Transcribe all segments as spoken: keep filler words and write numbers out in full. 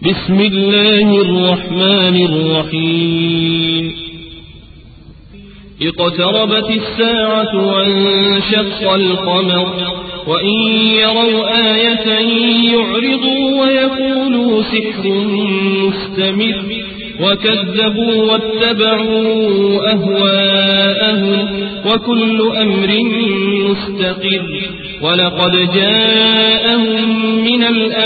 بسم الله الرحمن الرحيم اقتربت الساعة وانشق القمر وإن يروا آية يعرضوا ويقولوا سحر مستمر وكذبوا واتبعوا أهواءهم وكل أمر مستقر ولقد جاءهم من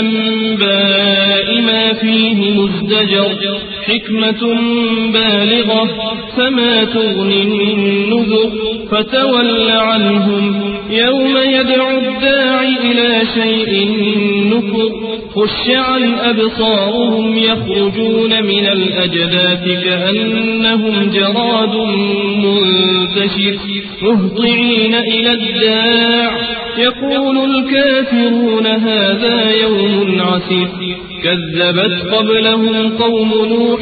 الأنباء ما فيه مزدجر حكمة بالغة فما تغني النذر فتول عنهم يوم يدعو الداعي إلى شيء نكر خش عن أبصارهم يخرجون من الأجداث كأنهم جراد منتشر مهطعين إلى الداع يقول الكافرون هذا يوم عسير كذبت قبلهم قوم نوح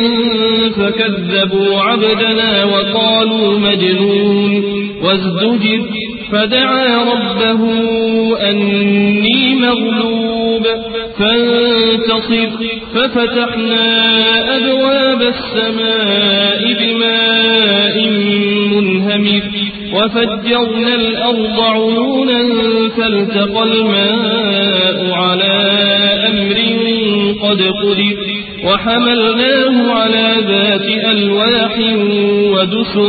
فكذبوا عبدنا وقالوا مجنون وازدجر فدعا ربه أني مغلوب فانتصر ففتحنا أبواب السماء بماء منهمر وفجرنا الأرض عيونا فالتقى الماء على أمر قد قدر وحملناه على ذات ألواح ودسر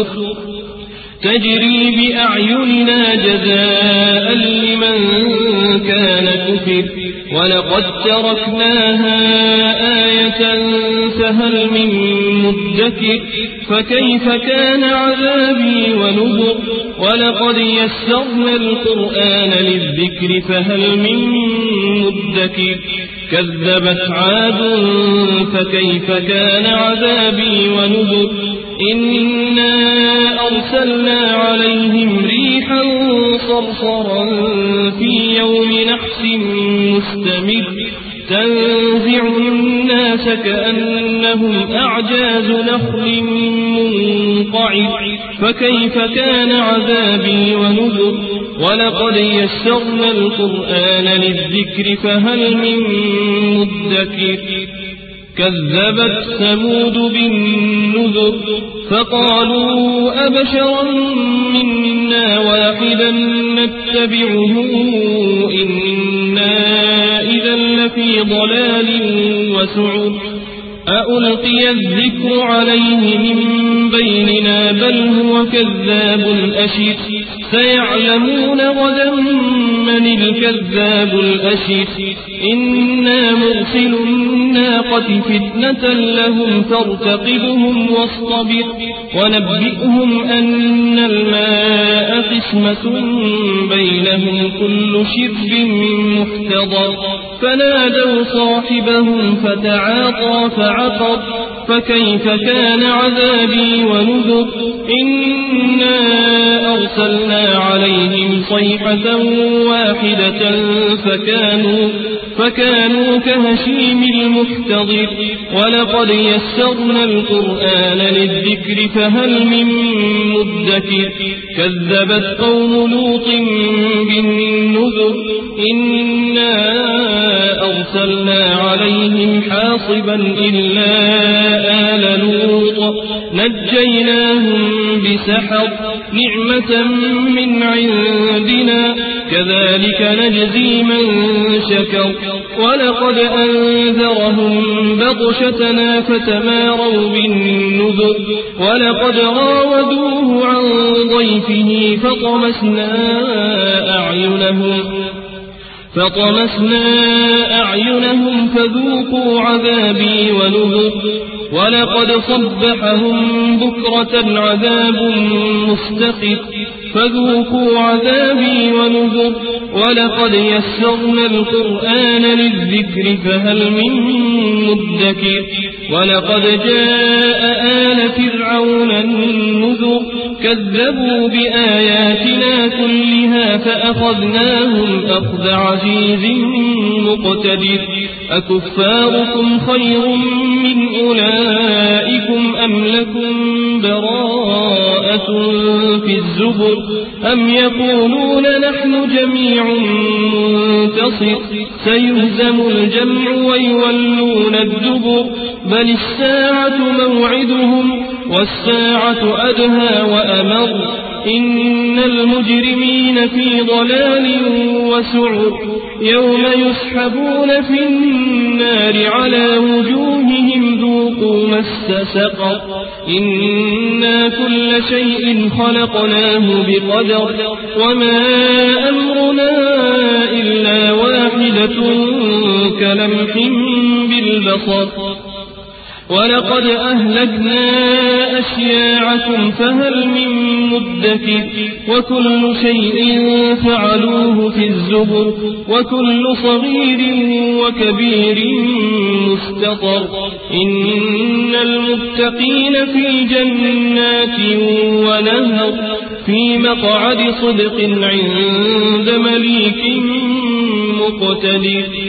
تجري بأعيننا جزاء لمن كان كفر ولقد تركناها آية فهل من مدكر فكيف كان عذابي ونذر ولقد يسرنا القرآن للذكر فهل من مدكر كذبت عاد فكيف كان عذابي ونذر إنا أرسلنا عليهم ريحا صرصرا في يوم نحس مستمر تنزع الناس كأنهم أعجاز نخل منقعر فكيف كان عذابي ونذر ولقد يسرنا القرآن للذكر فهل من مدكر كذبت ثمود بالنذر فقالوا أبشرا منا واحدا نتبعه إنا إذا لفي ضلال وسعر أألقي الذكر عليه من بيننا بل هو كذاب أشر سيعلمون غدا من الكذاب الأشر إنا مرسل الناقة فتنة لهم فارتقبهم واصطبر ونبئهم أن الماء قسمة بينهم كل شرب محتضر فنادوا صاحبهم فتعاطى فعقر فكيف كان عذابي ونذر إنا أرسلنا عليهم صيحة واحدة فكانوا فكانوا كهشيم المحتضر ولقد يسرنا القرآن للذكر فهل من مدكر كذبت قوم لوط بالنذر إنا أرسلنا عليهم حاصبا إلا آل لوط نجيناهم بسحر نعمة من عندنا كذلك نجزي من شكر ولقد أنذرهم بطشتنا فتماروا بالنذر ولقد راودوه عن ضيفه فطمسنا أعينهم فطمسنا أعينهم فذوقوا عذابي ونذر ولقد صبحهم بكرة عذاب مستقر فذوقوا عذابي ونذر ولقد يسرنا القرآن للذكر فهل من مدكر ولقد جاء آل فرعون النذر كذبوا بآياتنا كلها فأخذناهم أخذ عزيز مقتدر أكفاركم خير من أولئكم أم لكم براءة في الزبر أم يقولون نحن جميع منتصر سيهزم الجمع ويولون الدبر بل الساعة موعدهم والساعة أدهى وأمر إن المجرمين في ضلال وسعر يوم يسحبون في النار على وجوههم ذوقوا مس سقر إنا كل شيء خلقناه بقدر وما أمرنا إلا واحدة كلمح بالبصر ولقد أهلكنا أشياعكم فهل من مدكر وكل شيء فعلوه في الزبر وكل صغير وكبير مستطر إن المتقين في جنات ونهر في مقعد صدق عند مليك مقتدر